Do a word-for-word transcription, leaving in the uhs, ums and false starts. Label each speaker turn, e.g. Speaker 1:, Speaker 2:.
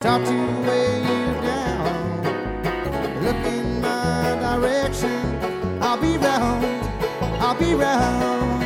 Speaker 1: Start to weigh you down. Look in my direction. I'll be round. I'll be round.